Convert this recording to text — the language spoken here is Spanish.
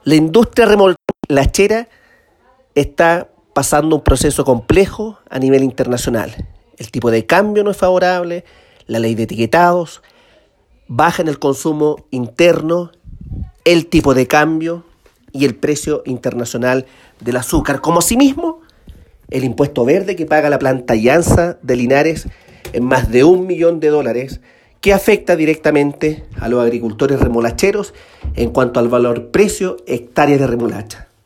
La industria remolachera está pasando un proceso complejo a nivel internacional. El tipo de cambio no es favorable, la ley de etiquetados, baja en el consumo interno, el tipo de cambio y el precio internacional del azúcar, como asimismo el impuesto verde que paga la planta Llanza de Linares en más de $1 millón, que afecta directamente a los agricultores remolacheros en cuanto al valor precio hectárea de remolacha.